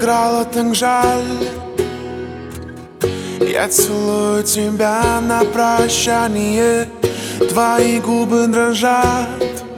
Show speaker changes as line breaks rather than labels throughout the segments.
сыграла так жаль. Я целую тебя на прощание, твои губы дрожат.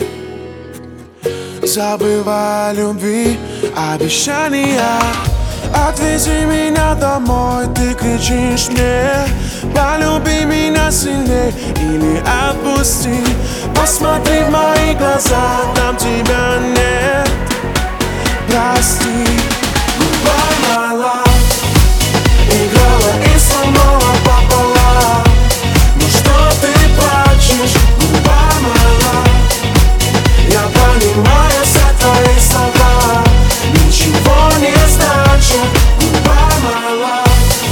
Забывай любви, обещания. Отвези меня домой, ты кричишь мне: полюби меня сильней или отпусти. Посмотри в мои глаза, там тебя нет. Прости. Goodbye, my love. Играла и сломала пополам. Ну что ты плачешь? Goodbye, my love. Я понимаю все твои слова, ничего не значит. Goodbye, my love.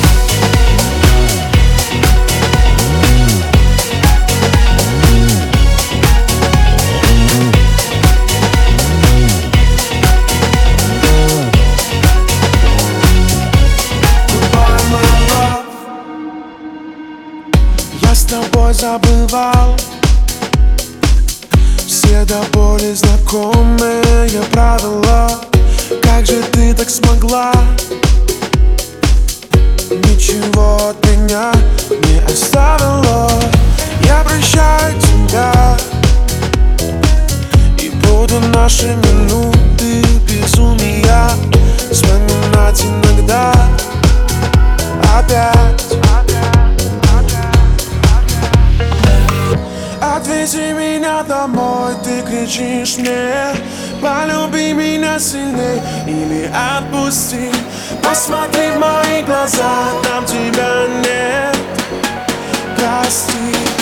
Я с тобой забывал все до боли знакомые правила. Как же ты так смогла? Ничего от меня не оставила. Я прощаю тебя, и буду наши минуты безумия вспоминать иногда опять. Отвези меня домой, ты кричишь мне: полюби меня сильней или отпусти. Посмотри в мои глаза, там тебя нет. Прости.